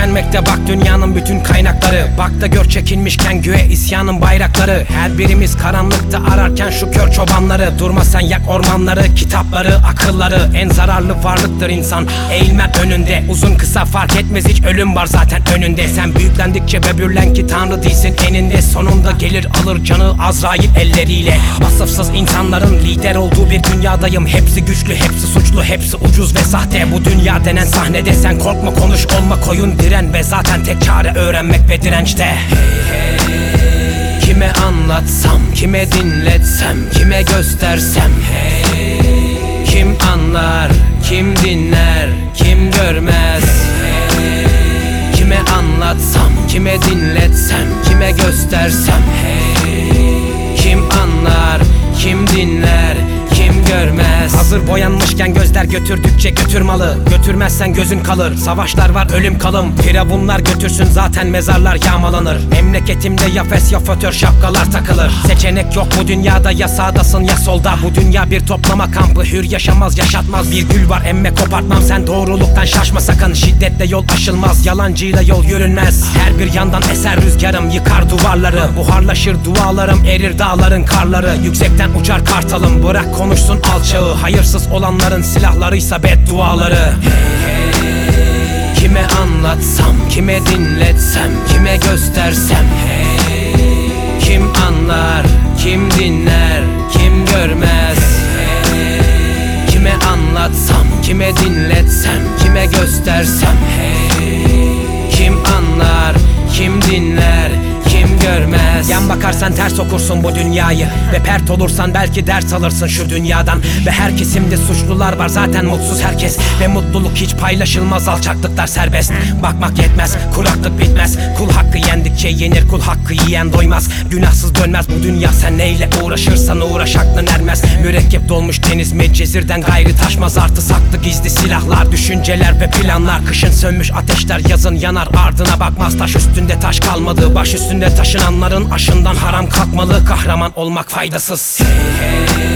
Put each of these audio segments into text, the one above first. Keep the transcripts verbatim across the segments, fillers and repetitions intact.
tükenmekte bak dünyanın bütün kaynakları. Bak da gör çekilmişken göğe isyanın bayrakları. Her birimiz karanlıkta ararken şu kör çobanları. Durma sen yak ormanları, kitapları, akılları. En zararlı varlıktır insan, eğilmen önünde. Uzun kısa fark etmez, hiç ölüm var zaten önünde. Sen büyüklendikçe böbürlen ki tanrı değilsin eninde. Sonunda gelir alır canı Azrail elleriyle. Vasıfsız insanların lider olduğu bir dünyadayım. Hepsi güçlü, hepsi suçlu, hepsi ucuz ve sahte. Bu dünya denen sahnede sen korkma, konuş, olma koyun, diren. Ve zaten tek çare öğrenmek ve dirençte. Hey hey, kime anlatsam, kime dinletsem, kime göstersem, hey, kim anlar, kim dinler, kim görmez, hey, kime anlatsam, kime dinletsem, kime göstersem, hey, kim anlar, kim dinler, kim görmez. Hazır boyanmışken gözler götürdükçe götürmalı. Götürmezsen gözün kalır. Savaşlar var, ölüm kalım. Firavunlar götürsün, zaten mezarlar yağmalanır. Memleketimde ya fes ya fötör şapkalar takılır. Seçenek yok bu dünyada, ya sağdasın ya solda. Bu dünya bir toplama kampı, hür yaşamaz yaşatmaz. Bir gül var emme kopartmam, sen doğruluktan şaşma sakın. Şiddetle yol aşılmaz, yalancıyla yol yürünmez. Her bir yandan eser rüzgarım, yıkar duvarları. Buharlaşır dualarım, erir dağların karları. Yüksekten uçar kartalım, bırak konuşsun alçağı. Hayırsız olanların silahlarıysa bedduaları. Hey hey, kime anlatsam, kime dinletsem, kime göstersem, hey, kim anlar, kim dinler, kim görmez, hey, kime anlatsam, kime dinletsem, kime göstersem, hey, kim anlar, kim dinler, kim görmez. Yan bakarsan ters okursun bu dünyayı ve pert olursan belki ders alırsın şu dünyadan. Ve her kesimde suçlular var, zaten mutsuz herkes. Ve mutluluk hiç paylaşılmaz, alçaklıklar serbest. Bakmak yetmez, kuraklık bitmez. Kul hakkı yendikçe yenir, kul hakkı yiyen doymaz. Günahsız dönmez bu dünya, sen neyle uğraşırsan uğraş aklın ermez. Mürekkep dolmuş deniz Medcezir'den gayrı taşmaz. Artı saklı gizli silahlar, düşünceler ve planlar. Kışın sönmüş ateşler yazın yanar, ardına bakmaz. Taş üstünde taş kalmadı, baş üstünde taşınanların aşından haram kalkmalı. Kahraman olmak faydasız. Hey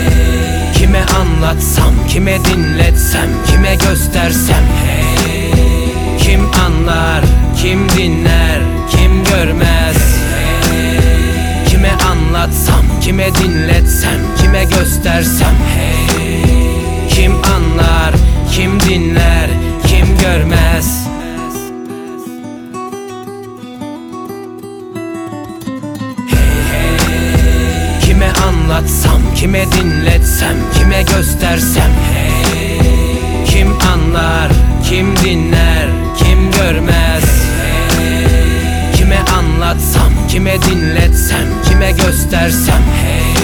hey, kime anlatsam, kime dinletsem, kime göstersem, hey, kim anlar, kim dinler, kim görmez, hey, kime anlatsam, kime dinletsem, kime göstersem, hey, kim anlar, kim dinler, kim görmez. Kime anlatsam, kime dinletsem, kime göstersem, hey, kim anlar, kim dinler, kim görmez, hey, kime anlatsam, kime dinletsem, kime göstersem, hey,